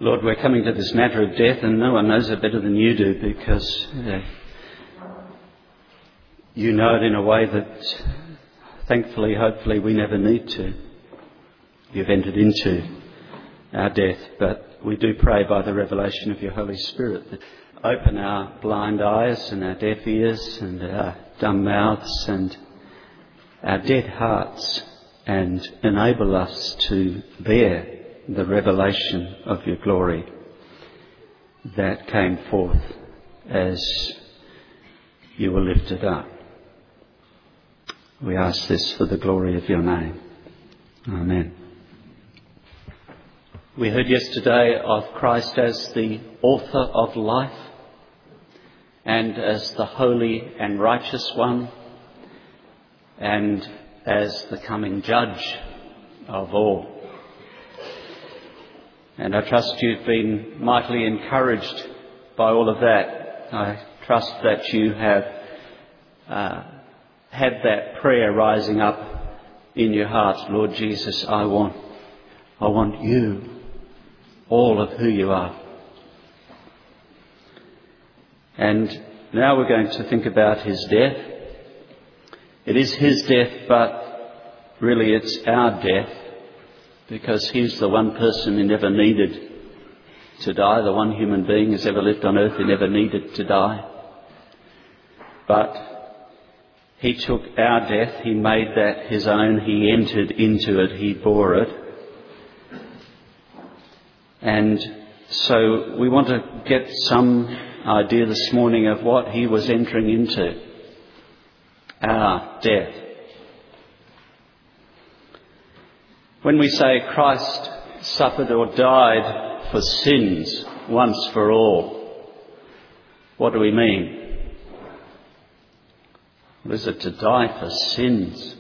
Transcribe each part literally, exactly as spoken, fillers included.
Lord, we're coming to this matter of death, and no one knows it better than you do, because uh, you know it in a way that, thankfully, hopefully, we never need to. You've entered into our death, but we do pray by the revelation of your Holy Spirit that open our blind eyes and our deaf ears and our dumb mouths and our dead hearts, and enable us to bear the revelation of your glory that came forth as you were lifted up. We ask this for the glory of your name. Amen. We heard yesterday of Christ as the author of life and as the holy and righteous one and as the coming judge of all. And I trust you've been mightily encouraged by all of that. I trust that you have uh, had that prayer rising up in your heart. Lord Jesus, I want, I want you, all of who you are. And now we're going to think about his death. It is his death, but really it's our death, because he's the one person who never needed to die, the one human being who's ever lived on earth who never needed to die. But he took our death, he made that his own, he entered into it, he bore it. And so we want to get some idea this morning of what he was entering into, our death. When we say Christ suffered or died for sins once for all, what do we mean? What is it to die for sins?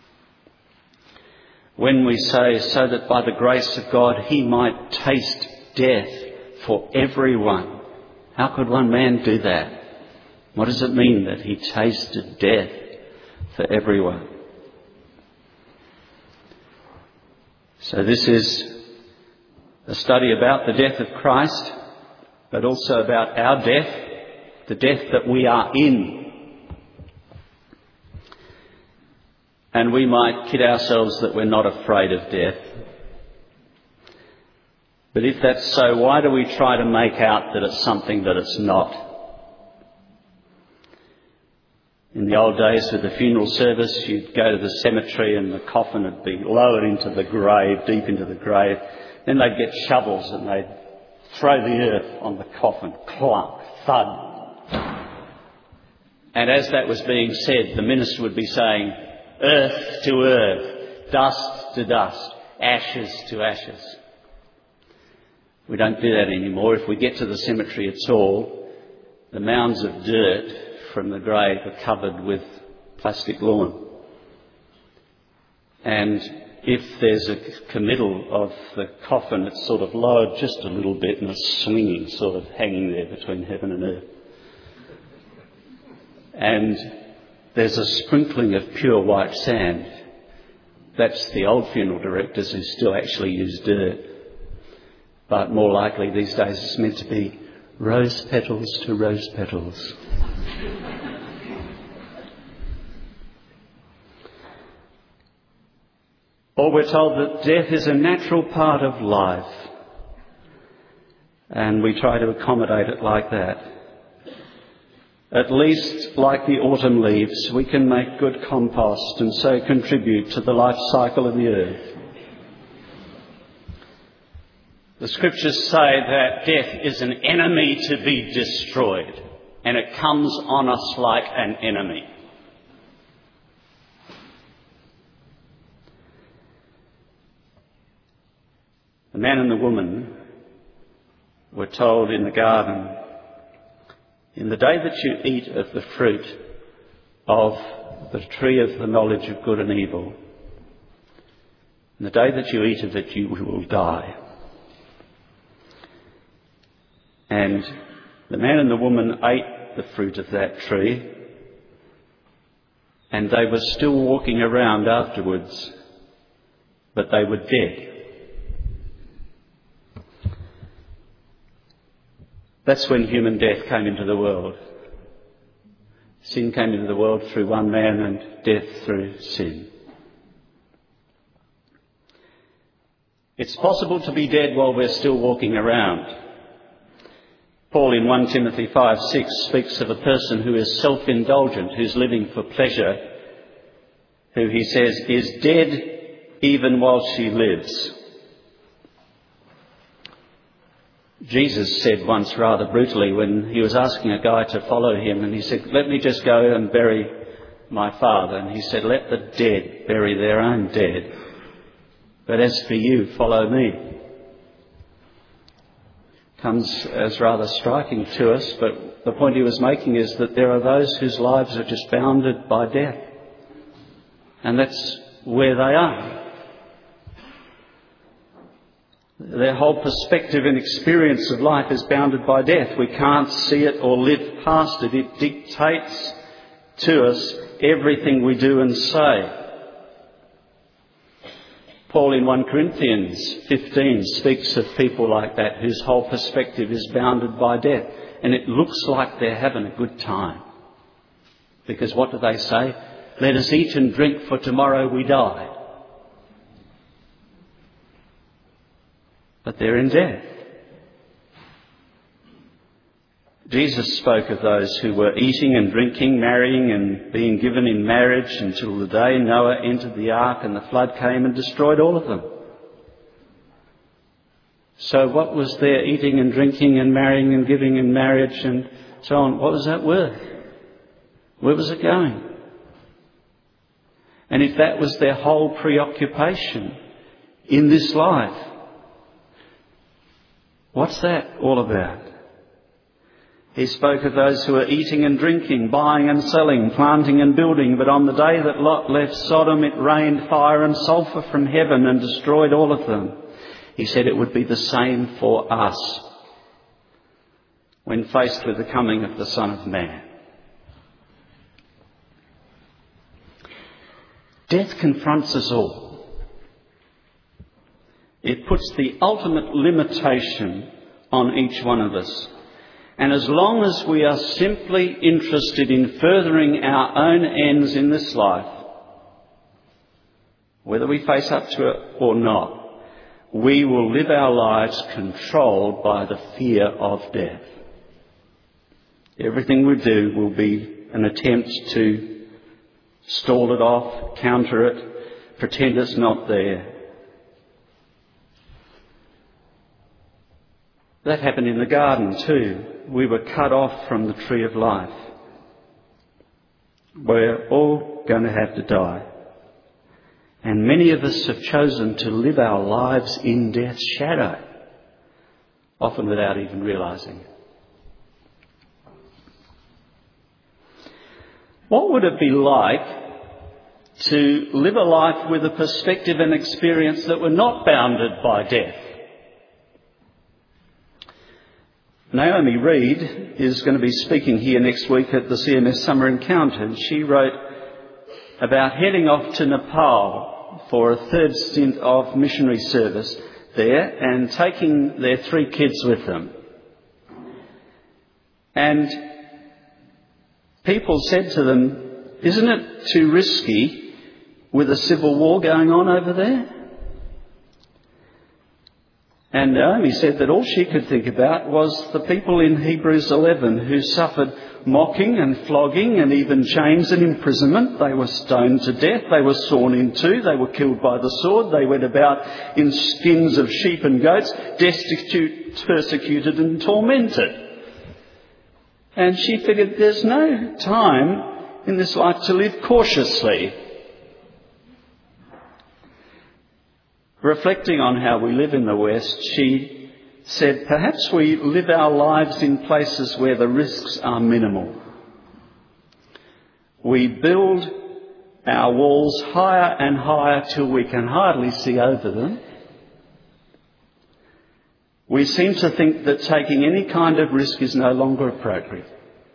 When we say so that by the grace of God he might taste death for everyone, how could one man do that? What does it mean that he tasted death for everyone? So this is a study about the death of Christ, but also about our death, the death that we are in. And we might kid ourselves that we're not afraid of death. But if that's so, why do we try to make out that it's something that it's not? In the old days with the funeral service, you'd go to the cemetery and the coffin would be lowered into the grave, deep into the grave. Then they'd get shovels and they'd throw the earth on the coffin. Clunk, thud. And as that was being said, the minister would be saying, earth to earth, dust to dust, ashes to ashes. We don't do that anymore. If we get to the cemetery at all, the mounds of dirt from the grave are covered with plastic lawn. And if there's a committal of the coffin, it's sort of lowered just a little bit and it's swinging, sort of hanging there between heaven and earth. And there's a sprinkling of pure white sand. That's the old funeral directors who still actually use dirt. But more likely these days it's meant to be rose petals to rose petals. Or we're told that death is a natural part of life, and we try to accommodate it like that. At least, like the autumn leaves, we can make good compost and so contribute to the life cycle of the earth. The scriptures say that death is an enemy to be destroyed, and it comes on us like an enemy. The man and the woman were told in the garden, in the day that you eat of the fruit of the tree of the knowledge of good and evil, in the day that you eat of it, you will die. And the man and the woman ate the fruit of that tree, and they were still walking around afterwards, but they were dead. That's when human death came into the world. Sin came into the world through one man and death through sin. It's possible to be dead while we're still walking around. Paul in First Timothy five six speaks of a person who is self-indulgent, who's living for pleasure, who he says is dead even while she lives. Jesus said once rather brutally when he was asking a guy to follow him, and he said, "Let me just go and bury my father." And he said, "Let the dead bury their own dead. But as for you, follow me." Comes as rather striking to us, but the point he was making is that there are those whose lives are just bounded by death. And that's where they are. Their whole perspective and experience of life is bounded by death. We can't see it or live past it. It dictates to us everything we do and say. Paul in First Corinthians fifteen speaks of people like that whose whole perspective is bounded by death. And it looks like they're having a good time. Because what do they say? "Let us eat and drink, for tomorrow we die." But they're in death. Jesus spoke of those who were eating and drinking, marrying and being given in marriage until the day Noah entered the ark and the flood came and destroyed all of them. So what was their eating and drinking and marrying and giving in marriage and so on? What was that worth? Where was it going? And if that was their whole preoccupation in this life, what's that all about? He spoke of those who were eating and drinking, buying and selling, planting and building. But on the day that Lot left Sodom, it rained fire and sulphur from heaven and destroyed all of them. He said it would be the same for us when faced with the coming of the Son of Man. Death confronts us all. It puts the ultimate limitation on each one of us. And as long as we are simply interested in furthering our own ends in this life, whether we face up to it or not, we will live our lives controlled by the fear of death. Everything we do will be an attempt to stall it off, counter it, pretend it's not there. That happened in the garden too. We were cut off from the tree of life. We're all going to have to die. And many of us have chosen to live our lives in death's shadow, often without even realising it. What would it be like to live a life with a perspective and experience that were not bounded by death? Naomi Reid is going to be speaking here next week at the C M S Summer Encounter, and she wrote about heading off to Nepal for a third stint of missionary service there and taking their three kids with them. And people said to them, "Isn't it too risky with a civil war going on over there?" And Naomi said that all she could think about was the people in Hebrews eleven who suffered mocking and flogging and even chains and imprisonment. They were stoned to death. They were sawn in two. They were killed by the sword. They went about in skins of sheep and goats, destitute, persecuted and tormented. And she figured there's no time in this life to live cautiously. Reflecting on how we live in the West, she said, perhaps we live our lives in places where the risks are minimal. We build our walls higher and higher till we can hardly see over them. We seem to think that taking any kind of risk is no longer appropriate.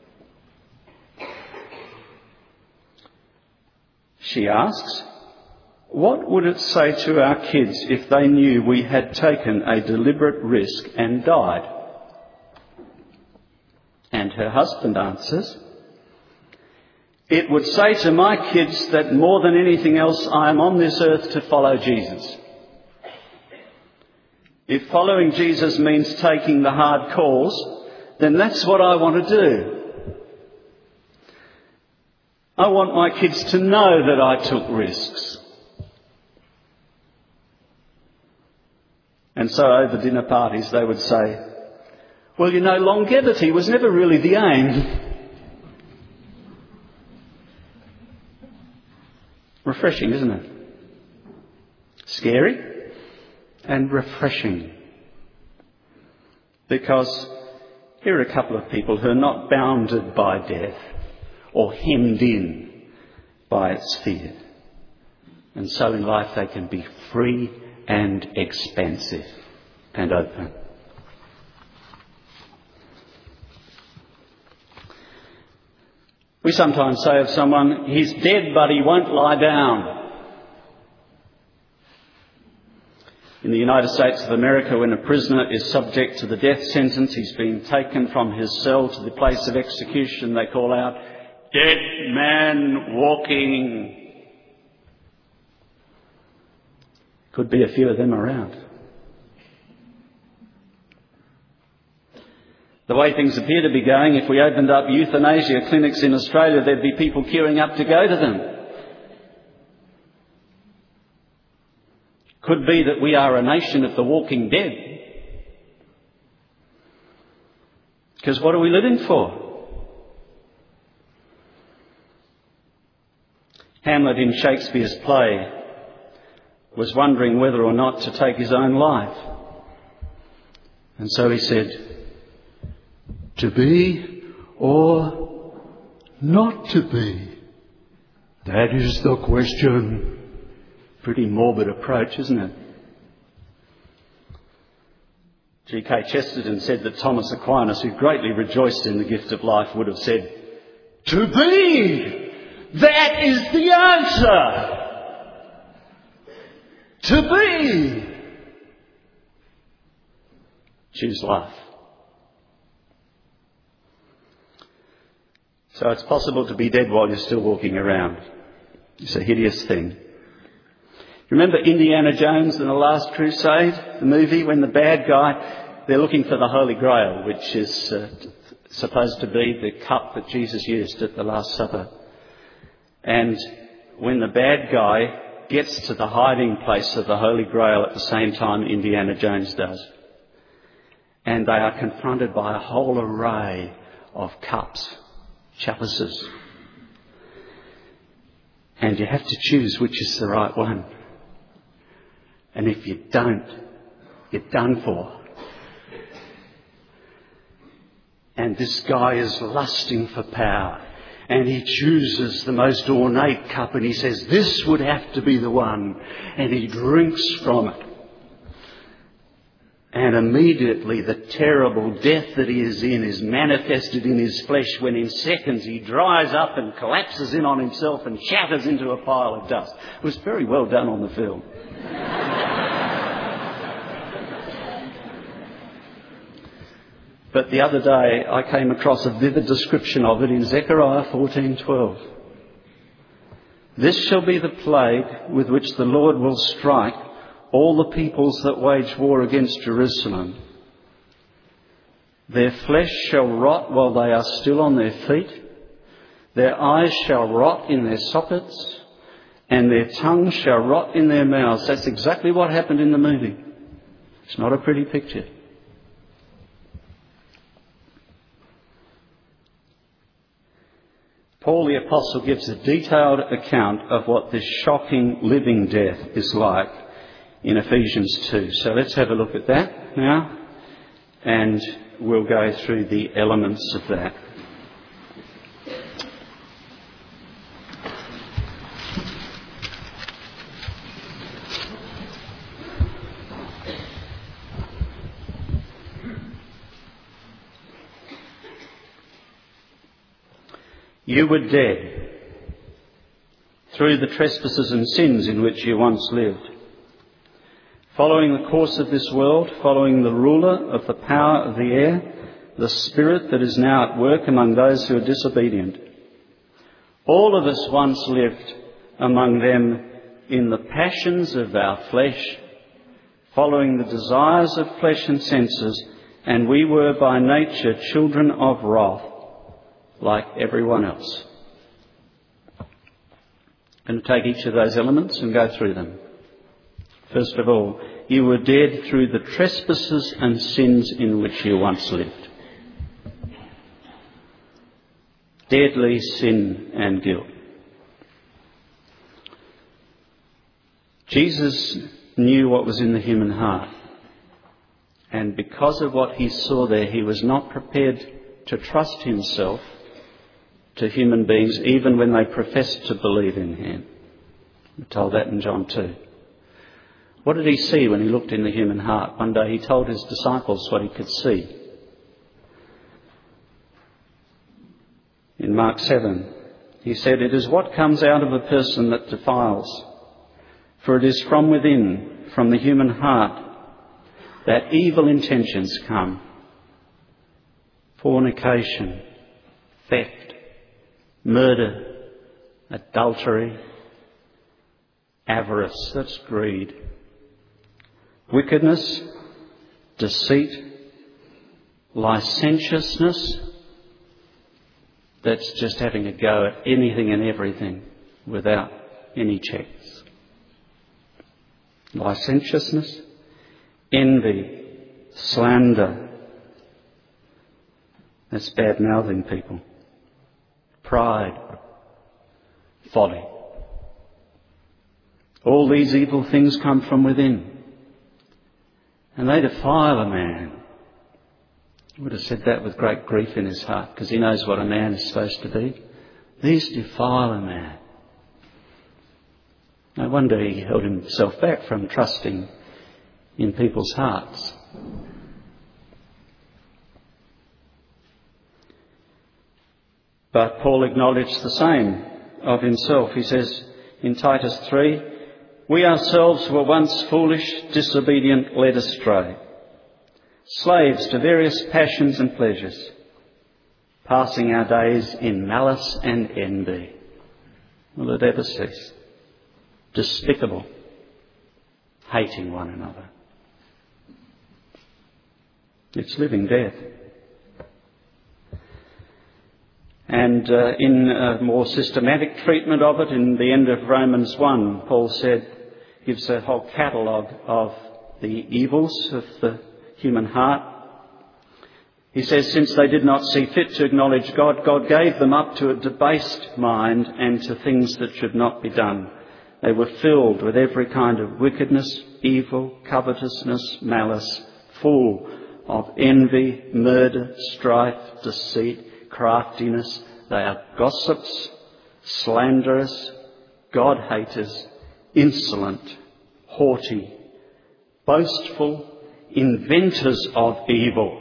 She asks, what would it say to our kids if they knew we had taken a deliberate risk and died? her husband answers, "It would say to my kids that more than anything else, I am on this earth to follow Jesus. If following Jesus means taking the hard calls, then that's what I want to do. I want my kids to know that I took risks." And so over dinner parties they would say, "Well, you know, longevity was never really the aim." Refreshing, isn't it? Scary and refreshing. Because here are a couple of people who are not bounded by death or hemmed in by its fear. And so in life they can be free and expansive and open. We sometimes say of someone, "He's dead but he won't lie down." In the United States of America, when a prisoner is subject to the death sentence, he's been taken from his cell to the place of execution, they call out, "Dead man walking." Could be a few of them around. The way things appear to be going, if we opened up euthanasia clinics in Australia, there'd be people queuing up to go to them. Could be that we are a nation of the walking dead. Because what are we living for? Hamlet in Shakespeare's play was wondering whether or not to take his own life. And so he said, "To be or not to be? That is the question." Pretty morbid approach, isn't it? G K Chesterton said that Thomas Aquinas, who greatly rejoiced in the gift of life, would have said, "To be! That is the answer! To be!" Choose life. So it's possible to be dead while you're still walking around. It's a hideous thing. Remember Indiana Jones and the Last Crusade, the movie, when the bad guy, they're looking for the Holy Grail, which is uh, supposed to be the cup that Jesus used at the Last Supper. And when the bad guy gets to the hiding place of the Holy Grail at the same time Indiana Jones does, and they are confronted by a whole array of cups, chalices, and you have to choose which is the right one. And if you don't, you're done for. And this guy is lusting for power, and he chooses the most ornate cup, and he says, "This would have to be the one," and he drinks from it. And immediately the terrible death that he is in is manifested in his flesh, when in seconds he dries up and collapses in on himself and shatters into a pile of dust. It was very well done on the film. But the other day I came across a vivid description of it in Zechariah fourteen twelve. "This shall be the plague with which the Lord will strike all the peoples that wage war against Jerusalem. Their flesh shall rot while they are still on their feet. Their eyes shall rot in their sockets, and their tongue shall rot in their mouths." That's exactly what happened in the movie. It's not a pretty picture. Paul the Apostle gives a detailed account of what this shocking living death is like in Ephesians two. So let's have a look at that now, and we'll go through the elements of that. You were dead through the trespasses and sins in which you once lived, following the course of this world, following the ruler of the power of the air, the spirit that is now at work among those who are disobedient. All of us once lived among them in the passions of our flesh, following the desires of flesh and senses, and we were by nature children of wrath, like everyone else. I'm going to take each of those elements and go through them. First of all, you were dead through the trespasses and sins in which you once lived. Deadly sin and guilt. Jesus knew what was in the human heart. And because of what he saw there, he was not prepared to trust himself to human beings, even when they professed to believe in him. We're told that in John two. What did he see when he looked in the human heart? One day he told his disciples what he could see. In Mark seven, he said, "It is what comes out of a person that defiles. For it is from within, from the human heart, that evil intentions come. Fornication, theft, murder, adultery, avarice," that's greed, wickedness, deceit, licentiousness, that's just having a go at anything and everything without any checks. Licentiousness, envy, slander, that's bad-mouthing people. Pride, folly. All these evil things come from within, and they defile a man. He would have said that with great grief in his heart, because he knows what a man is supposed to be. These defile a man. No wonder he held himself back from trusting in people's hearts. But Paul acknowledged the same of himself. He says in Titus three, "We ourselves were once foolish, disobedient, led astray, slaves to various passions and pleasures, passing our days in malice and envy." Will it ever cease? Despicable, hating one another. It's living death. And uh, in a more systematic treatment of it, in the end of Romans one, Paul said, gives a whole catalogue of the evils of the human heart. He says, "Since they did not see fit to acknowledge God, God gave them up to a debased mind and to things that should not be done. They were filled with every kind of wickedness, evil, covetousness, malice, full of envy, murder, strife, deceit, craftiness. They are gossips, slanderers, God-haters, insolent, haughty, boastful, inventors of evil,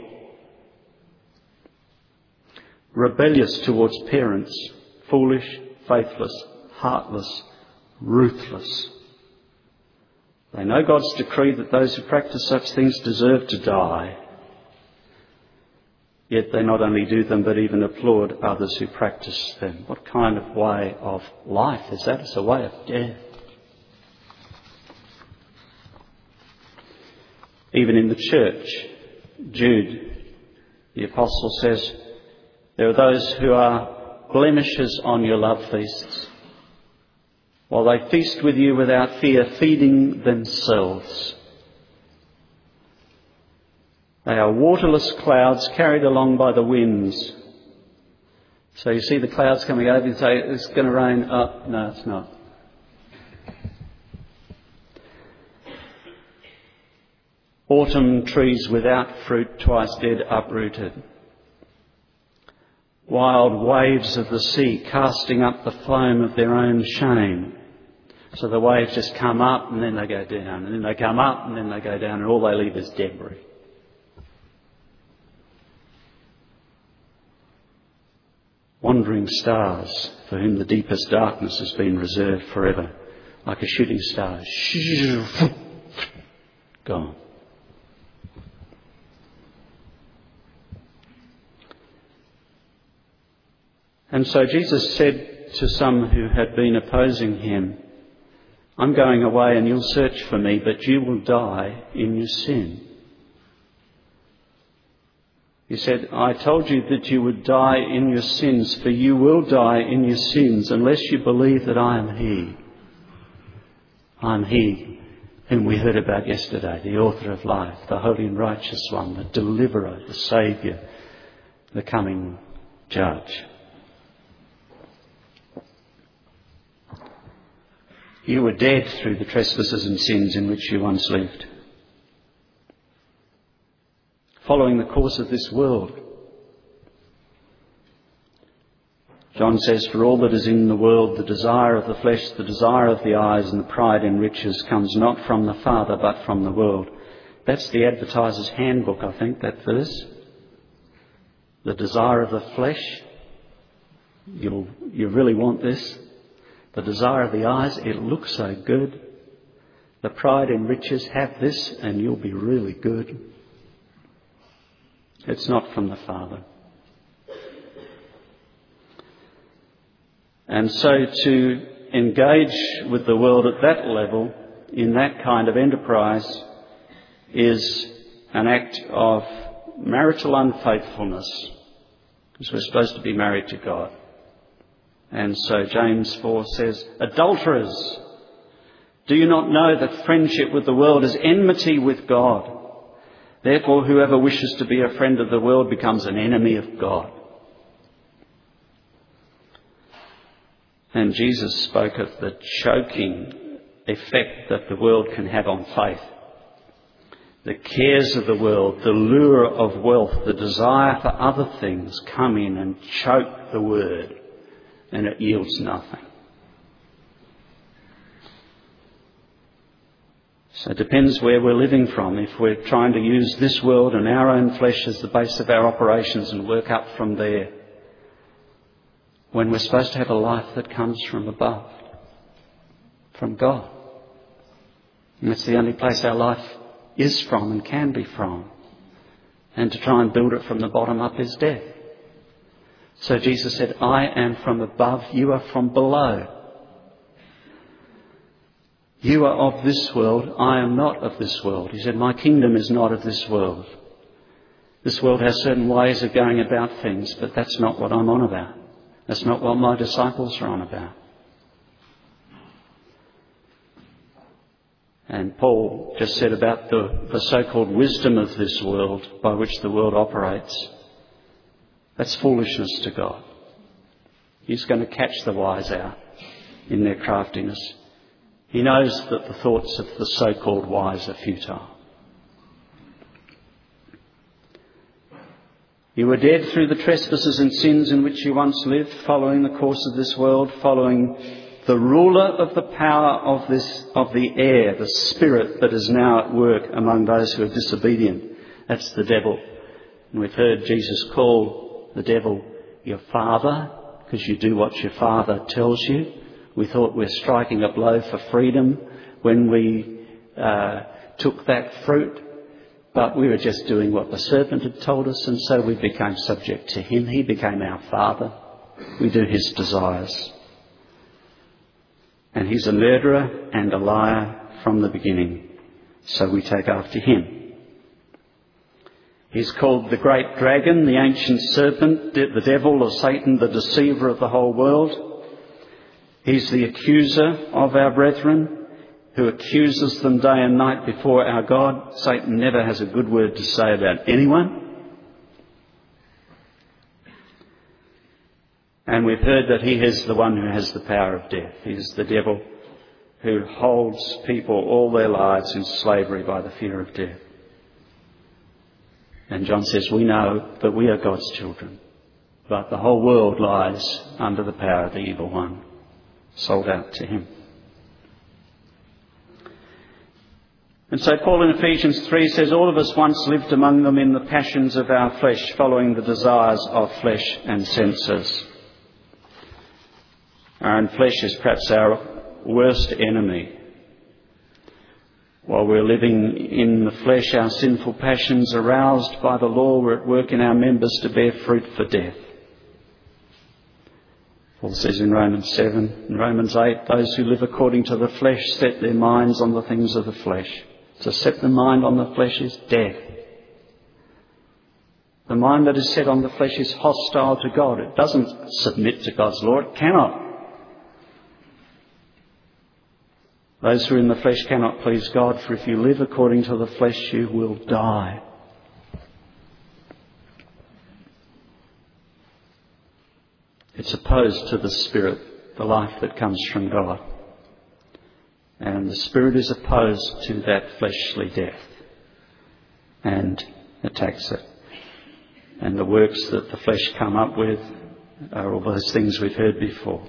rebellious towards parents, foolish, faithless, heartless, ruthless. They know God's decree that those who practice such things deserve to die. Yet they not only do them, but even applaud others who practice them." What kind of way of life is that? It's a way of death. Even in the church, Jude, the apostle, says, "There are those who are blemishes on your love feasts, while they feast with you without fear, feeding themselves. They are waterless clouds carried along by the winds." So you see the clouds coming over and say, "It's going to rain." Oh, no, it's not. Autumn trees without fruit, twice dead, uprooted. Wild waves of the sea casting up the foam of their own shame. So the waves just come up and then they go down, and then they come up and then they go down, and all they leave is debris. Wandering stars for whom the deepest darkness has been reserved forever, like a shooting star. Gone. And so Jesus said to some who had been opposing him, I'm going away and you'll search for me, but you will die in your sin. He said, I told you that you would die in your sins, for you will die in your sins unless you believe that I am he. I am he whom we heard about yesterday, the author of life, the holy and righteous one, the deliverer, the saviour, the coming judge. You were dead through the trespasses and sins in which you once lived, following the course of this world. John says, for all that is in the world, the desire of the flesh, the desire of the eyes, and the pride in riches comes not from the Father, but from the world. That's the advertiser's handbook, I think, that verse. The desire of the flesh. You'll, you really want this. The desire of the eyes, it looks so good. The pride in riches, have this and you'll be really good. It's not from the Father. And so to engage with the world at that level, in that kind of enterprise, is an act of marital unfaithfulness, because we're supposed to be married to God. And so James four says, adulterers, do you not know that friendship with the world is enmity with God? Therefore, whoever wishes to be a friend of the world becomes an enemy of God. And Jesus spoke of the choking effect that the world can have on faith. The cares of the world, the lure of wealth, the desire for other things come in and choke the word, and it yields nothing. So it depends where we're living from. If we're trying to use this world and our own flesh as the base of our operations and work up from there, when we're supposed to have a life that comes from above, from God. And that's the only place our life is from and can be from. And to try and build it from the bottom up is death. So Jesus said, I am from above, you are from below. You are of this world, I am not of this world. He said, my kingdom is not of this world. This world has certain ways of going about things, but that's not what I'm on about. That's not what my disciples are on about. And Paul just said about the, the so-called wisdom of this world by which the world operates. That's foolishness to God. He's going to catch the wise out in their craftiness. He knows that the thoughts of the so-called wise are futile. You were dead through the trespasses and sins in which you once lived, following the course of this world, following the ruler of the power of this, of the air, the spirit that is now at work among those who are disobedient. That's the devil. And we've heard Jesus call the devil your father, because you do what your father tells you. We thought we're striking a blow for freedom when we uh, took that fruit. But we were just doing what the serpent had told us, and so we became subject to him. He became our father. We do his desires. And he's a murderer and a liar from the beginning, so we take after him. He's called the great dragon, the ancient serpent, the devil or Satan, the deceiver of the whole world. He's the accuser of our brethren, who accuses them day and night before our God. Satan never has a good word to say about anyone. And we've heard that he is the one who has the power of death. He's the devil who holds people all their lives in slavery by the fear of death. And John says, we know that we are God's children, but the whole world lies under the power of the evil one, sold out to him. And so Paul in Ephesians three says, all of us once lived among them in the passions of our flesh, following the desires of flesh and senses. Our own flesh is perhaps our worst enemy. While we're living in the flesh, our sinful passions, aroused by the law, were at work in our members to bear fruit for death. Paul says in Romans seven, in Romans eight, those who live according to the flesh set their minds on the things of the flesh. To set the mind on the flesh is death. The mind that is set on the flesh is hostile to God. It doesn't submit to God's law. It cannot. Those who are in the flesh cannot please God, for if you live according to the flesh, you will die. It's opposed to the Spirit, the life that comes from God. And the Spirit is opposed to that fleshly death and attacks it. And the works that the flesh come up with are all those things we've heard before.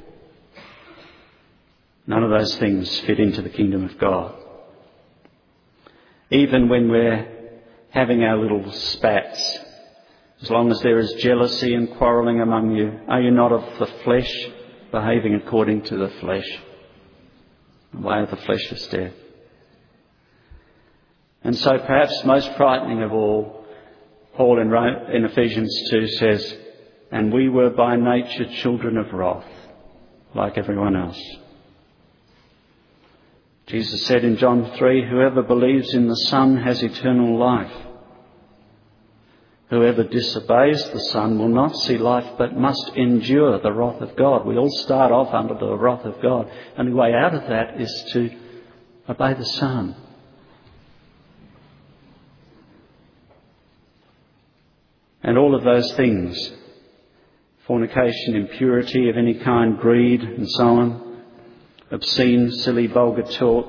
None of those things fit into the kingdom of God. Even when we're having our little spats, as long as there is jealousy and quarrelling among you, are you not of the flesh, behaving according to the flesh? The way of the flesh is death. And so perhaps most frightening of all, Paul in, in Ephesians two says, and we were by nature children of wrath, like everyone else. Jesus said in John three, whoever believes in the Son has eternal life. Whoever disobeys the Son will not see life, but must endure the wrath of God. We all start off under the wrath of God. The only way out of that is to obey the Son. And all of those things, fornication, impurity of any kind, greed and so on, obscene, silly, vulgar talk,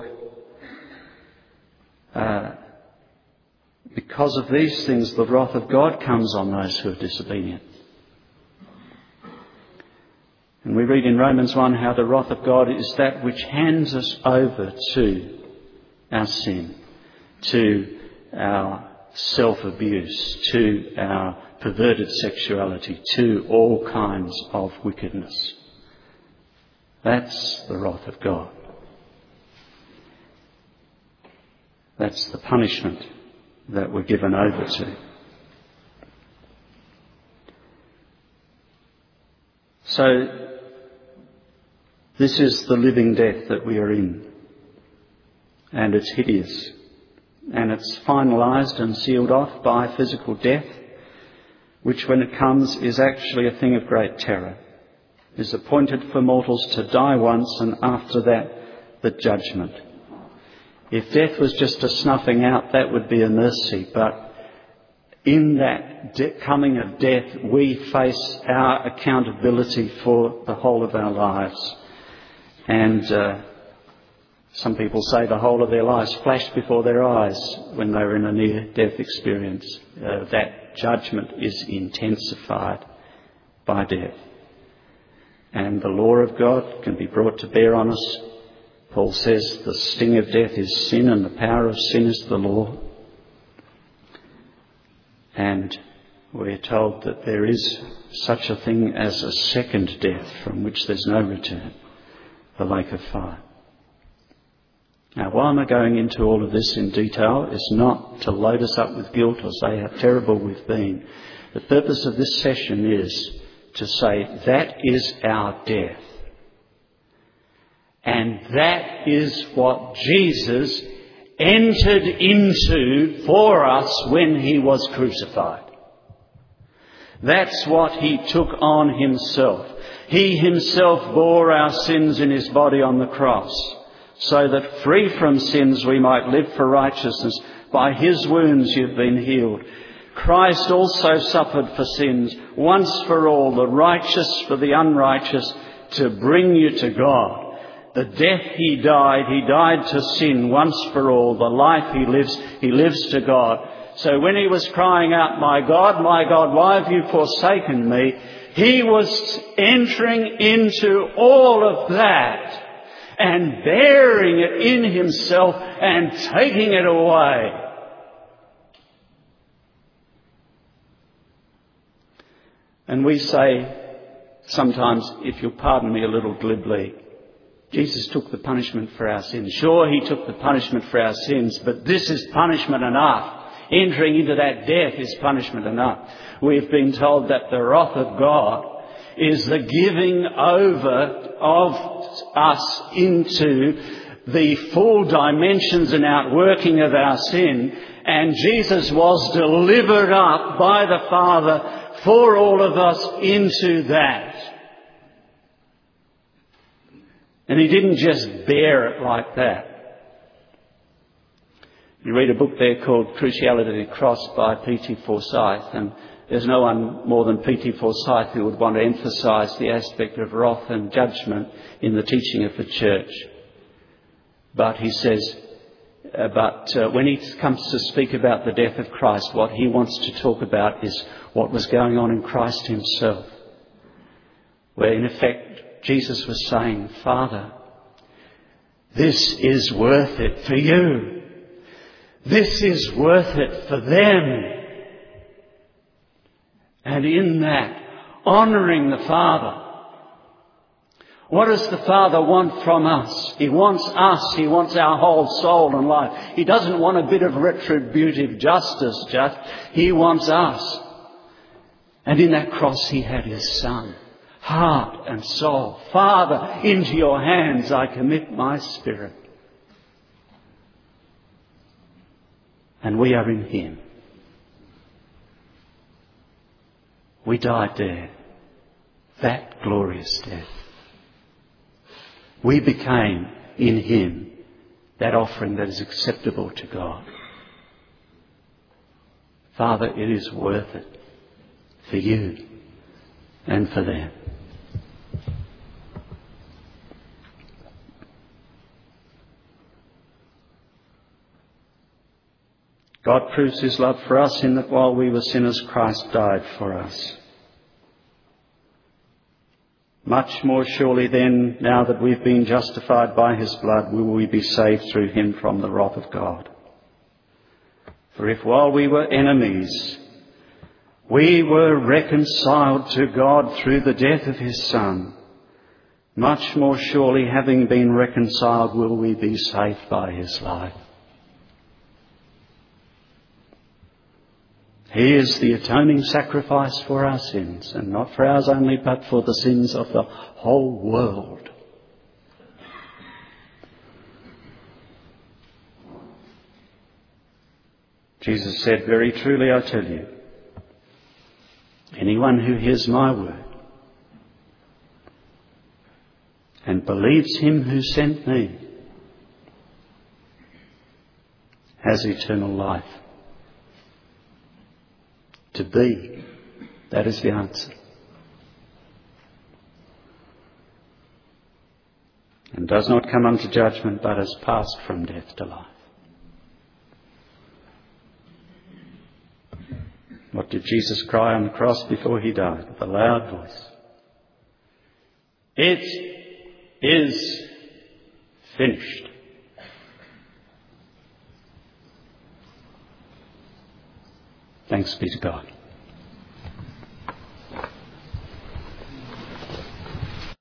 uh, because of these things, the wrath of God comes on those who are disobedient. And we read in Romans one how the wrath of God is that which hands us over to our sin, to our self-abuse, to our perverted sexuality, to all kinds of wickedness. That's the wrath of God. That's the punishment that we're given over to. So, this is the living death that we are in. And it's hideous. And it's finalised and sealed off by physical death, which when it comes is actually a thing of great terror. It is appointed for mortals to die once, and after that, the judgment. If death was just a snuffing out, that would be a mercy. But in that de- coming of death, we face our accountability for the whole of our lives. And uh, some people say the whole of their lives flashed before their eyes when they were in a near-death experience. Uh, that judgment is intensified by death. And the law of God can be brought to bear on us. Paul says the sting of death is sin and the power of sin is the law. And we're told that there is such a thing as a second death from which there's no return, the lake of fire. Now, why am I going into all of this in detail? It's not to load us up with guilt or say how terrible we've been. The purpose of this session is to say that is our death. And that is what Jesus entered into for us when he was crucified. That's what he took on himself. He himself bore our sins in his body on the cross, so that free from sins we might live for righteousness. By his wounds you've been healed. Christ also suffered for sins, once for all, the righteous for the unrighteous, to bring you to God. The death he died, he died to sin once for all. The life he lives, he lives to God. So when he was crying out, my God, my God, why have you forsaken me? He was entering into all of that and bearing it in himself and taking it away. And we say sometimes, if you'll pardon me a little glibly, Jesus took the punishment for our sins. Sure, he took the punishment for our sins, but this is punishment enough. Entering into that death is punishment enough. We've been told that the wrath of God is the giving over of us into the full dimensions and outworking of our sin. And Jesus was delivered up by the Father for all of us into that. And he didn't just bear it like that. You read a book there called Cruciality of the Cross by P T Forsyth, and there's no one more than P T Forsyth who would want to emphasise the aspect of wrath and judgment in the teaching of the church. But he says, uh, but uh, when he comes to speak about the death of Christ, what he wants to talk about is what was going on in Christ himself, where in effect Jesus was saying, Father, this is worth it for you. This is worth it for them. And in that, honouring the Father. What does the Father want from us? He wants us. He wants our whole soul and life. He doesn't want a bit of retributive justice just. He wants us. And in that cross he had his Son. Heart and soul. Father, into your hands I commit my spirit. And we are in him. We died there. That glorious death. We became in him that offering that is acceptable to God. Father, it is worth it for you and for them. God proves his love for us in that while we were sinners, Christ died for us. Much more surely then, now that we've been justified by his blood, will we be saved through him from the wrath of God. For if while we were enemies, we were reconciled to God through the death of his Son, much more surely, having been reconciled, will we be saved by his life. He is the atoning sacrifice for our sins, and not for ours only, but for the sins of the whole world. Jesus said, very truly I tell you, anyone who hears my word and believes him who sent me has eternal life. To be, that is the answer. And does not come unto judgment, but has passed from death to life. What did Jesus cry on the cross before he died with a loud voice? It is finished. Thanks be to God.